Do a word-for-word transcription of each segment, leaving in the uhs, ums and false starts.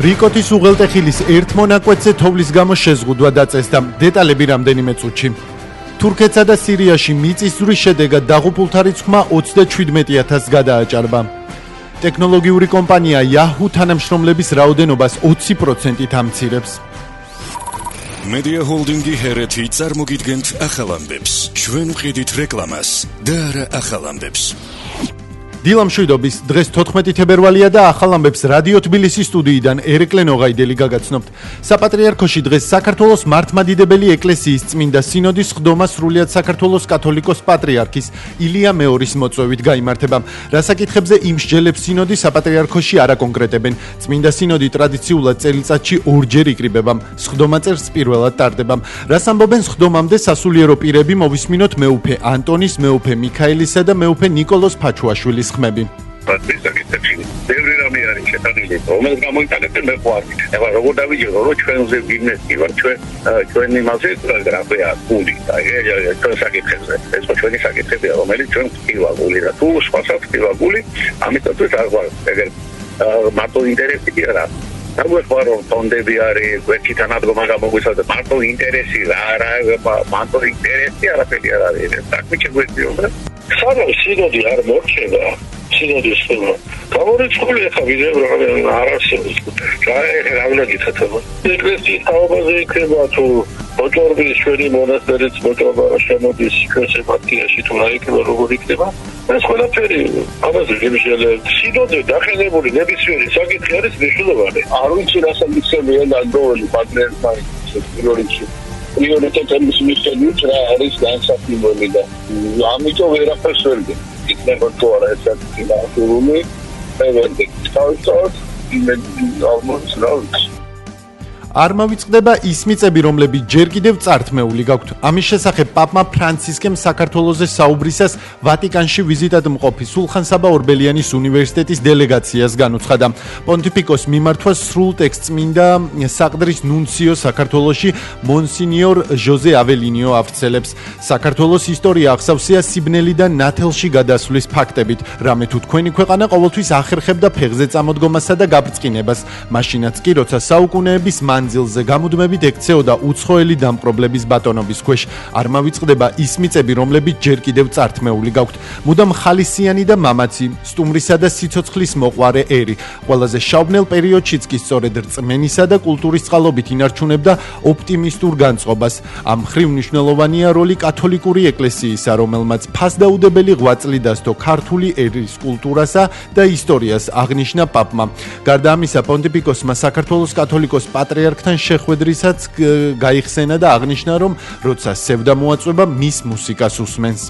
რიკოთის უღელტეხილის ერთ მონაკვეთზე თოვლის გამო შეზღუდვა დაწესდა. დეტალები რამდენიმე წუთში. თურქეთსა და სირიაში მიწის ზვრის შედეგად დაღუპულთა რიცხვმა ოცდაჩვიდმეტ ათასს გადააჭარბა. ტექნოლოგიური კომპანია Yahoo თანამშრომლების რაოდენობას ოცი პროცენტით ამცირებს. Media Holding-ი ჰერეთი წარმოგიდგენთ ახალ ამბებს. ჩვენ ვყიდით რეკლამას და არა ახალ ამბებს. დილა მშვიდობის, დღეს თოთხმეტი თებერვალია და ახალ ამბებს რადიო თბილისის სტუდიიდან ერეკლე ნოღაიდელი გაგაცნობთ. საპატრიარქოში დღეს საქართველოს მართლმადიდებელი ეკლესიის წმინდა სინოდის სხდომა სრულიად საქართველოს კათოლიკოს პატრიარქის ილია მეორის მოწვევით გაიმართება. რასაკითხებზე იმ მსჯელებს სინოდი საპატრიარქოში არ აკონკრეტებენ. წმინდა სინოდი ტრადიციულად წელიწადში ორჯერ იკრიბება. სხდომა წერს პირველად ტარდება. რას ამბობენ სხდომამდე სასულიერო პირები, მოვისმინოთ მეუფე ანტონის, მეუფე მიქაელისა და მეუფე ნიკოლოზ ფაჩუაშვილის ხმები. ბევრი რამე არის შეტანილი, რომელიც გამოიტანეთ მე ხوار. ეხლა როგორ დავიჯერო, რომ ჩვენზე ბიზნესი ვარ, ჩვენ ჩვენ იმაზე გრაფია გული და ეს საკითხებზე. ეს ჩვენი საკითხებია, რომელიც ჩვენ ვтиვა გული და თუ სხვა საკითხია გული, ამიტომაც არ ვარ ეგერ მარტო ინტერესი კი არა. დაგვეხმარო რომ ფონდები არის, გვერდიდან ადგომა გამოგვიცავდა, მარტო ინტერესი რა არა, მარტო ინტერესი არაფერი არ არის. საქმე შეგვეციობა. სანამ სინოდი არ მორჩება, სინოდის ხოლმე. გამორიცხული ახლა ვიდეო არ არსებობს. რა რა უნდა გითხრათ? ეკლესიის თაობაზე იქნება თუ ბოჭორბის ჩვენი მონასტერიც ბოჭორბა შემოდის ჩვენს ეპარქიაში თუ რა იქნება როგორ იქნება? ეს ყველაფერი ამაზე გიმშელებს. სინოდზე დახელებული ნებისმიერი საკითხი არის მნიშვნელოვანი. არ ვიცი რა საკითხებია დაგდოვილი პარტნიორმა პირველში. პრიორიტეტების მიხედვით რა არის განსაკუთრებული და ამიტომ ვერაფერს ვერ იქნება თუ არა ეს საკითხი დაასრულული. Everything starts out in almost knowledge. არ მოვიწყდება ის მიწები, რომლებიც ჯერ კიდევ წართმეული გაქვთ. ამის შესახებ პაპმა ფრანცისკემ საქართველოზე საუბრისას ვატიკანში ვიზიტად მყოფი სულხან-საბა ორბელიანის უნივერსიტეტის დელეგაციას განუცხადა. პონტიფიკოს მიმართვას სრულ ტექსტს წმინდა საყდრის ნუნციო საქართველოში მონსინიორ ჟოზე აველინიო ავრცელებს. საქართველოს ისტორია აღსავსეა სიბნელიდან ნათელში გადასვლის ფაქტებით, რამე თუ თქვენი ქვეყანა ყოველთვის ახერხებდა ფეხზე წამოდგომასა და გაბრწყინებას, მაშინაც კი როცა საუკუნეების მანძილზე გამუდმებით ექცეოდა უცხოელი დამპყრობლების ბატონობის ქვეშ. არ მოვიწყდება ის მიწები, რომლებიც ჯერ კიდევ წართმეული გაქვთ. მუდამ ხალისიანი და მამაცი, სტუმრისა და სიცოცხლის მოყვარე ერი. ყველაზე შავნელ პერიოდშიც კი სწორედ რწმენისა და კულტურის წყალობით ინარჩუნებდა ოპტიმისტურ განწყობას. ამ მხრივ მნიშვნელოვანია როლი კათოლიკური ეკლესიისა, რომელმაც ფასდაუდებელი ღვაწლი დასდო ქართული ერის კულტურასა და ისტორიას, აღნიშნა პაპმა. გარდა ამისა, პონტიფიკოსმა საქართველოს კათოლიკოს პატრიარქ თან შეხვედრისაც გაიხსენა და აღნიშნა, რომ როცა სევდა მოაწვება, მის მუსიკას უსმენს.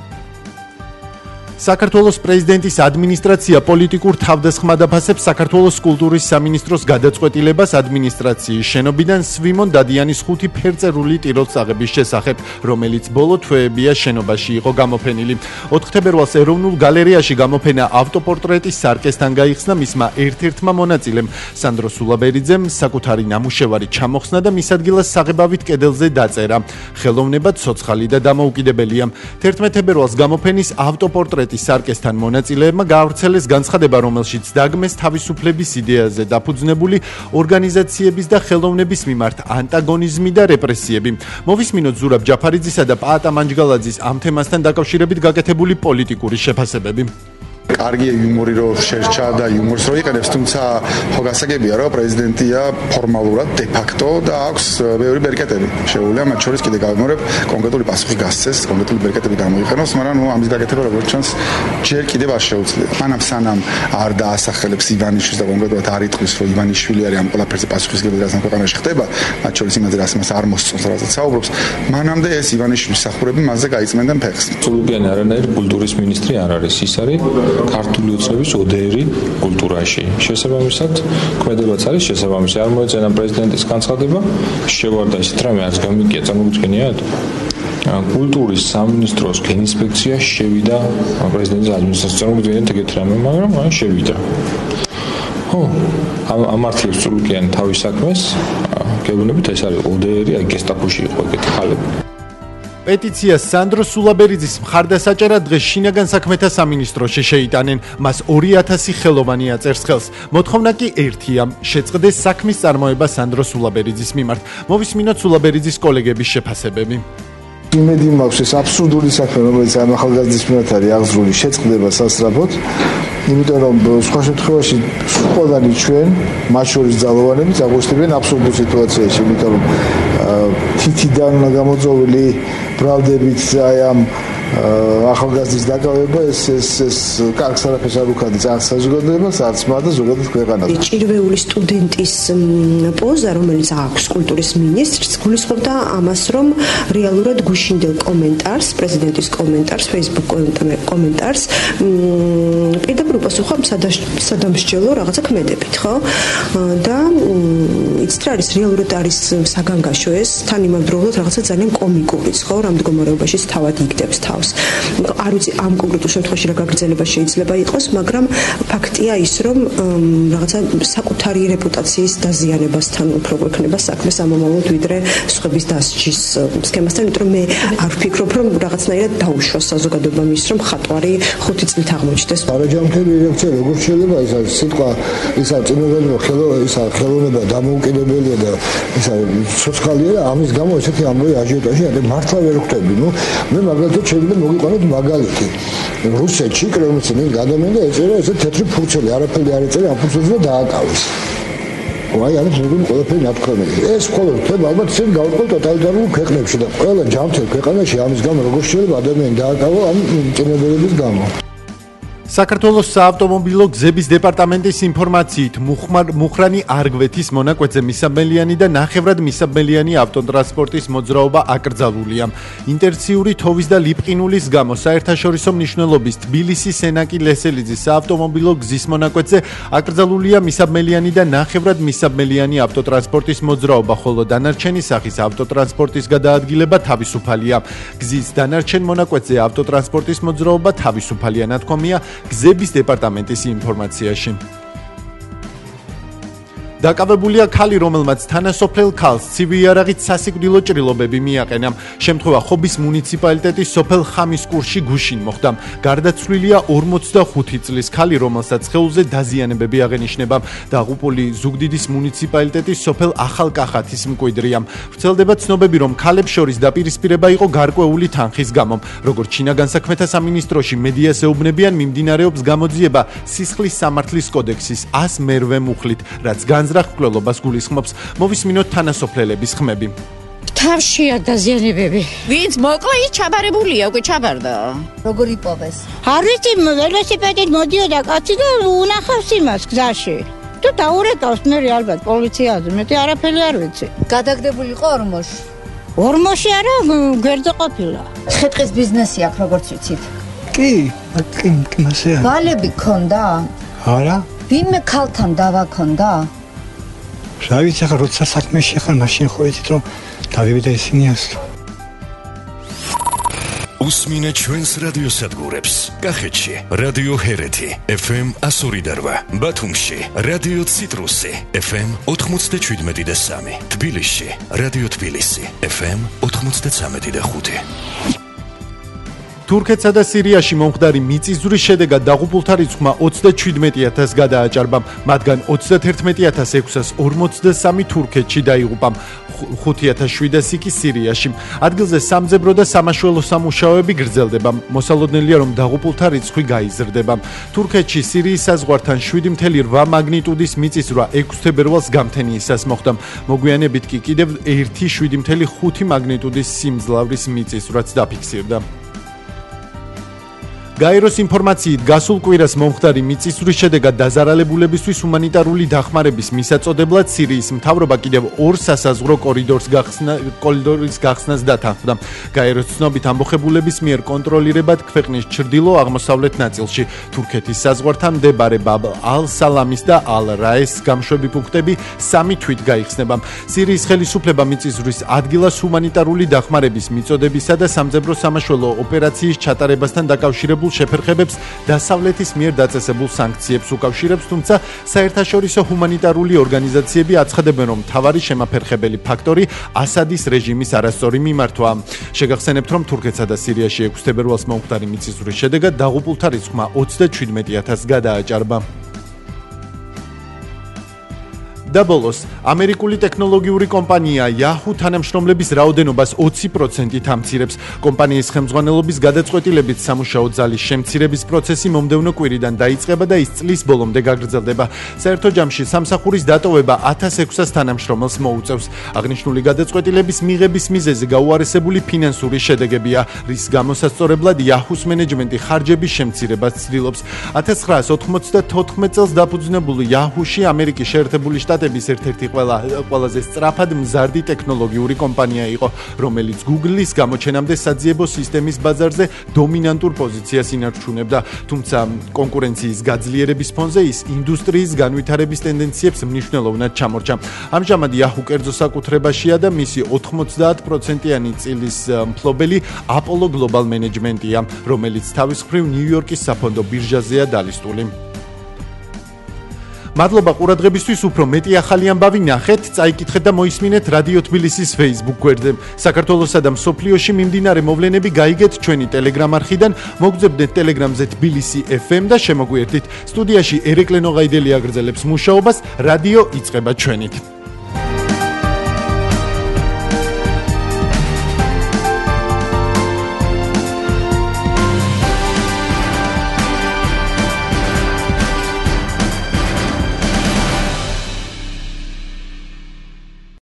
საქართველოს პრეზიდენტის ადმინისტრაცია პოლიტიკურ თავდასხმად აფასებს საქართველოს კულტურის სამინისტროს გადაწყვეტილებას ადმინისტრაციის შენობიდან სვიმონ დადიანის ხუთი ფერწერული ტიროს აღების შესახებ, რომელიც ბოლო თვეებია შენობაში იყო გამოფენილი. ოთხ თებერვალს ეროვნულ გალერეაში გამოფენა ავტოპორტრეტის სარკესთან გაიხსნა მისმა ერთ-ერთმა მონაწილემ სანდრო სულაბერიძემ საკუთარი ნამუშევარი ჩამოხსნა და მის ადგილას საღებავით კედელზე დაწერა. ხელოვნება ცოცხალი და დამოუკიდებელია. თერთმეტ თებერვალს გამოფენის ავტოპორტრეტი სარკესთან მონაწილეებმა გაავრცელეს განცხადება, რომელშიც დაგმეს თავისუფლების იდეაზე დაფუძნებული ორგანიზაციების და ხელოვნების მიმართ ანტაგონიზმი და რეპრესიები. მოვისმინოთ ზურაბ ჯაფარიძისა და პაატა მანჯგალაძის ამ თემასთან დაკავშირებით გაკეთებული პოლიტიკური შეფასებები. კარგი იუმორი რო შერჩა და იუმორს რო იყენებს, თუმცა ხო გასაგებია, რომ პრეზიდენტია ფორმალურად დე ფაქტო და აქვს ბევრი ბერკეტები. შეუძლია მათ შორის კიდე გავიმორებ კონკრეტული პასუხი გასცეს, კონკრეტული ბერკეტები გამოიყენოს, მაგრამ ნუ ამის გაკეთება როგორც ჩანს ჯერ კიდევ არ შეუძლია. მანამ სანამ არ დაასახელებს ივანიშვილს და კონკრეტულად არ იტყვის, რომ ივანიშვილი არის ამ ყველაფერზე პასუხისმგებელი, რაც ამ ქვეყანაში ხდება, მათ შორის იმაზე, რაც მას არ მოსწონს, რასაც საუბრობს, მანამდე ეს ივანიშვილის მსახურები მასზე გაიწმენდნენ ფეხს. სულუგიანი არანაირი კულტურის მინისტრი არ არის, ის არის ქართული ოცნების ოდერი კულტურაში. შესაბამისად, ქმედებაც არის შესაბამისი. არ მოეწენა პრეზიდენტის განცხადება, შევარდა ისეთ რამე, რაც გამიგია, წარმოგიდგენიათ? კულტურის სამინისტროს გენინსპექცია შევიდა პრეზიდენტის ადმინისტრაციას, წარმოგიდგენიათ ეგეთ რამე, მაგრამ აი შევიდა. ხო, ამართლებს სულუგიანი თავის საქმეს, გეუბნებით ეს არის ოდერი, აი გესტაპოში იყო ეგეთი ხალები. პეტიცია სანდრო სულაბერიძის მხარდასაჭერად დღეს შინაგან საქმეთა სამინისტროში შეიტანენ. მას ორი ათასი ხელოვანი აწერს ხელს. მოთხოვნა კი ერთია, შეწყდეს საქმის წარმოება სანდრო სულაბერიძის მიმართ. მოვისმინოთ სულაბერიძის კოლეგების შეფასებები. იმედი მაქვს ეს აბსურდული საქმე, რომელიც ამ ახალგაზრდის მიმართ არის აღძრული, შეწყდება სასწრაფოდ. იმიტომ რომ სხვა შემთხვევაში ყველანი ჩვენ, მათ შორის ძალოვანები, წაგვეშლებიან აბსურდულ სიტუაციაში, იმიტომ რომ თითიდან გამოწვეული ბრალდებით აი ამ ახალგაზრდის დაკავება ეს ეს ეს კარგ სარაფეს არ უქადის არც საზოგადოებას, არც მათ და ზოგადად ქვეყანას. ჭირვეული სტუდენტის პოზა, რომელიც აქვს კულტურის მინისტრს, გულისხმობდა ამას, რომ რეალურად გუშინდელ კომენტარს, პრეზიდენტის კომენტარს, Facebook კომენტარს პირდაპირ უპასუხა სადამსჯელო რაღაცა ქმედებით, ხო? და იცით რა არის, რეალურად არის საგანგაშო ეს, თან იმავდროულად რაღაცა ძალიან კომიკურიც, ხო? რამ მდგომარეობაში თავად იგდებს თავს. არ ვიცი ამ კონკრეტულ შემთხვევაში რა გაგრძელება შეიძლება იყოს, მაგრამ ფაქტია ის, რომ რაღაცა საკუთარი რეპუტაციის დაზიანებასთან უფრო გვექნება საქმე სამომავლოდ, ვიდრე სხვების დასჯის სქემასთან, იმიტომ რომ მე არ ვფიქრობ, რომ რაღაცნაირად დაუშვა საზოგადოებამ ის, რომ ხატვარი ხუთი წლით აღმოჩნდეს. არაჯანმრთელი რეაქცია როგორ შეიძლება ის არის სიტყვა, ის არის წინებელია, ხელო ის არის ხელოვნება დამოუკიდებელია და ის არის სოციალია და ამის გამო ესეთი ამბავი აჟიოტაჟი არის მართლა ვერ ხვდები. ნუ მე მაგალითად შეიძლება მოგიყვანოთ მაგალითი. რუსეთში კრემლინი გადამენდა ეწერა ესე თეთრი ფურცელი, არაფერი არ ეწერა, ამ ფურცელს და დააკავეს. აი არის ზოგადად ყველაფერი ნათქვამი. ეს ყოველ თემ ალბათ ისინი გავყოლ ტოტალიტარულ ქვეყნებში და ყველა ჯანმრთელ ქვეყანაში ამის გამო როგორ შეიძლება ადამიანი დააკავო ამ წინებელების გამო. საქართველოს საავტომობილო გზების დეპარტამენტის ინფორმაციით, მუხრანი არგვეთის მონაკვეთზე მისაბელიანი და ნახევრად მისაბელიანი ავტოტრანსპორტის მოძრაობა აკრძალულია. ინტენსიური თოვის და ლიპყინულის გამო საერთაშორისო მნიშვნელობის თბილისის სენაკი ლესელიძის საავტომობილო გზის მონაკვეთზე აკრძალულია მისაბელიანი და ნახევრად მისაბელიანი ავტოტრანსპორტის მოძრაობა, ხოლო დანარჩენი სახის ავტოტრანსპორტის გადაადგილება თავისუფალია. გზის დანარჩენ მონაკვეთზე ავტოტრანსპორტის მოძრაობა თავისუფალია, ნათქვამია გზების დეპარტამენტის ინფორმაციაში. დაკავებულია ქალი, რომელმაც თანასოფლელ ქალს ცივი იარაღით სასიკვდილო ჭრილობები მიაყენა. შემთხვევა ხობის მუნიციპალიტეტის სოფელ ხამისკურში გუშინ მოხდა. გარდაცვლილია ორმოცდახუთი წლის ქალი, რომელსაც სხეულზე დაზიანებები აღენიშნება. დაღუპული ზუგდიდის მუნიციპალიტეტის სოფელ ახალკახათის მკვიდრია. ვრცელდება ცნობები, რომ ქალებს შორის დაპირისპირება იყო გარკვეული თანხის გამო. როგორც შინაგან საქმეთა სამინისტროში მედიას ეუბნებიან, მიმდინარეობს გამოძიება სისხლის სამართლის კოდექსის ას მერვე მუხლით, რაც განზრახ მკვლელობას გულისხმობს. მოვისმინოთ თანასოფლელების ხმები. თავშია დაზიანებები. ვინც მოკლა ის ჩაბარებულია, უკვე ჩაბარდა. როგორ იპოვეს? არ ვიცი, ველოსიპედით მოდიოდა კაცი და უნახავს იმას გზაში. თუ დაურეკავს მე ალბათ პოლიციაზე, მეტი არაფერი არ ვიცი. გადაგდებულიყო ორმოში. ორმოში არა, გვერდზე ყოფილა. ხე-ტყის ბიზნესი აქვს, როგორც ვიცით. კი, კი, კი, მასე. ვალები ქონდა? არა. ვინმე ქალთან დავა ქონდა? რა ვიცი, ახლა როცა საქმეში ხარ, მაშინ ხო იცით რომ დავივიდა ისინი ასო. უსმინე ჩვენს რადიოსადგურებს. კახეთში რადიო ჰერეთი ეფ ემ ას ორი და რვა, ბათუმში რადიო ციტრუსი ეფ ემ ოთხმოცდაშვიდმეტი და სამი, თბილისში რადიო თბილისი ეფ ემ ოთხმოცდაცამეტი და ხუთი. თურქეთსა და სირიაში მომხდარი მიწისძვრის შედეგად დაღუპულთა რიცხვმა ოცდაჩვიდმეტი ათასს გადააჭარბა, მათგან ოცდათერთმეტი ათას ექვსას ორმოცდასამი თურქეთში დაიღუპა, ხუთი ათას შვიდასი კი სირიაში. ადგილზე სამძებრო და სამაშველო სამუშაოები გრძელდება. მოსალოდნელია, რომ დაღუპულთა რიცხვი გაიზრდება. თურქეთში სირიის საზღვართან შვიდი ფاصლე რვა მაგნიტუდის მიწისძვრა ექვსი თებერვალს გამთენიისას მოხდა. მოგვიანებით კი კიდევ ერთი შვიდი ფاصლე ხუთი მაგნიტუდის სიმძლავრის მიწისძვრაც დაფიქსირდა. გაეროს ინფორმაციით, გასულ კვირას მომხდარი მიწისძვრის შედეგად დაზარალებულებისთვის ჰუმანიტარული დახმარების მისაწოდებლად სირიის მთავრობა კიდევ ორ სასაზღვრო კორიდორს გახსნა კორიდორის გახსნას დათანხმდა. გაეროს ცნობით, ამბოხებულების მიერ კონტროლირებად ქვეყნის ჩრდილო-აღმოსავლეთ ნაწილში, თურქეთის საზღვართან მდებარე ბაბ ალ-სალამის და ალ-რაეს გამშვები პუნქტები სამი თვით გაიხსნება. სირიის ხელისუფლება მიწისძვრის ადგილას ჰუმანიტარული დახმარების მიწოდებისა და სამძებრო სამაშველო ოპერაციის ჩატარებასთან დაკავშირებულ მოხდებულ შეფერხებებს დასავლეთის მიერ დაწესებულ სანქციებს უკავშირებს, თუმცა საერთაშორისო ჰუმანიტარული ორგანიზაციები აცხადებენ, რომ მთავარი შემაფერხებელი ფაქტორი ასადის რეჟიმის არასწორი მიმართვა. შეგახსენებთ, რომ თურქეთსა და სირიაში ექვსი თებერვალს მომხდარი მიწისძვრის შედეგად დაღუპულთა რიცხვმა ოცდაჩვიდმეტ ათასს გადააჭარბა. დაბოლოს, ამერიკული ტექნოლოგიური კომპანია Yahoo თანამშრომლების რაოდენობას ოცი პროცენტით ამცირებს. კომპანიის ხელმძღვანელობის გადაწყვეტილებით სამუშაო ძალის შემცირების პროცესი მომდევნო კვირიდან დაიწყება და ის წლის ბოლომდე გაგრძელდება. საერთო ჯამში სამსახურის დატოვება ათას ექვსას თანამშრომელს მოუწევს. აღნიშნული გადაწყვეტილების მიღების მიზეზი გაუარესებული ფინანსური შედეგებია, რის გამოსასწორებლად Yahoo-ს მენეჯმენტი ხარჯების შემცირებას ცდილობს. ათას ცხრაას ოთხმოცდათოთხმეტ წელს დაფუძნებული Yahoo-ში ამერიკის შეერთებული შტატების ერთ-ერთი ყველა ყველაზე სწრაფად მზარდი ტექნოლოგიური კომპანია იყო, რომელიც Google-ის გამოჩენამდე საძიებო სისტემის ბაზარზე დომინანტურ პოზიციას ინარჩუნებდა. თუმცა კონკურენციის გაძლიერების ფონზე ის ინდუსტრიის განვითარების ტენდენციებს მნიშვნელოვნად ჩამორჩა. ამჟამად Yahoo კერძო საკუთრებაშია და მისი ოთხმოცდაათ პროცენტიანი წილის მფლობელი Apollo Global Management-ია, რომელიც თავის მხრივ ნიუ-იორკის საფონდო ბირჟაზეა დალისტული. მადლობა ყურადღებისთვის, უფრო მეტი ახალი ამბავი ნახეთ, წაიკითხეთ და მოისმინეთ რადიო თბილისის Facebook გვერდზე. საქართველოსა და მსოფლიოში მიმდინარე მოვლენები გაიგეთ ჩვენი Telegram არხიდან, მოგძებნეთ Telegram-ზე თბილისი ეფ ემ და შემოგვიერთდით. სტუდიაში ერეკლე ნოღაიდელი აგრძელებს მუშაობას, რადიო იწყება ჩვენით.